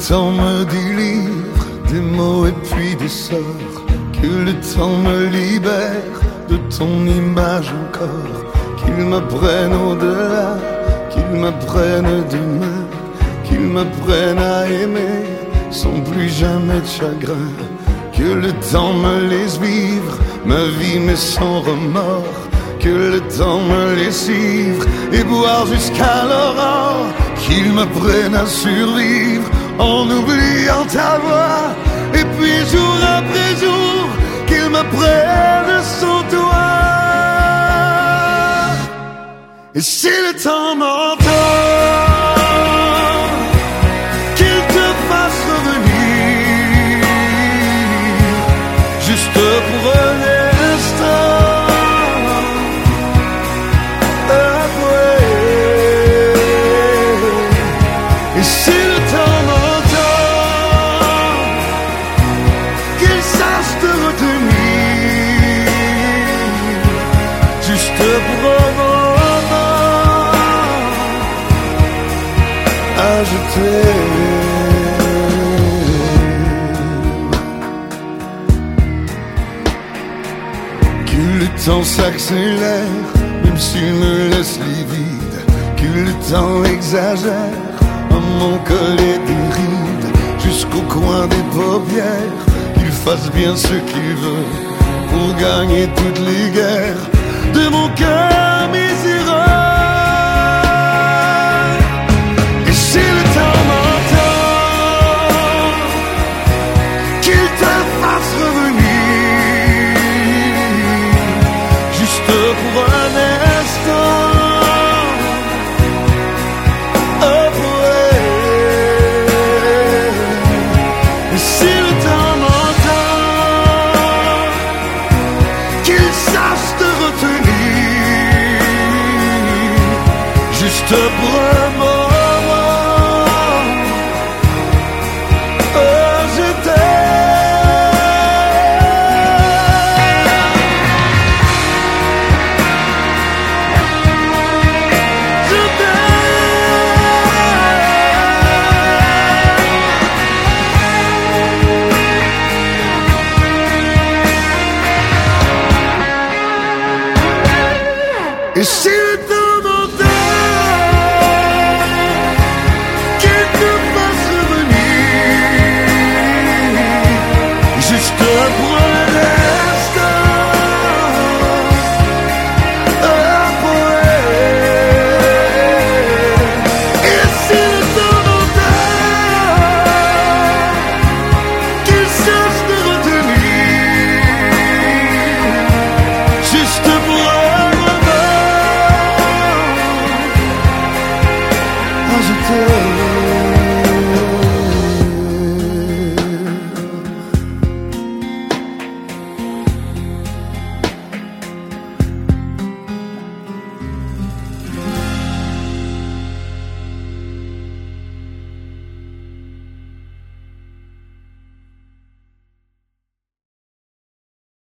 temps me délivre des mots et puis des sorts, que le temps me libère de ton image encore, qu'il me prenne au-delà, qu'il me prenne demain, qu'il me prenne à aimer sans plus jamais de chagrin, que le temps me laisse vivre ma vie mais sans remords, que le temps me laisse ivre et boire jusqu'à l'aurore, qu'il me prenne à survivre en oubliant ta voix, et puis jour après jour qu'il me prenne sans toi. Et si le temps m'entend, qu'il te fasse revenir juste pour un instant. Et si le temps m'entend, qu'il sache te retenir juste pour un moment. Ah, je t'aime. Que le temps s'accélère, même s'il me laisse livide, que le temps exagère mon collet des rides jusqu'au coin des paupières, qu'il fasse bien ce qu'il veut pour gagner toutes les guerres de mon cœur misérable. Et si le temps m'entend, qu'il te fasse revenir juste pour un instant. Juste pour un moment, oh, je t'aime. Je t'aime. Et si le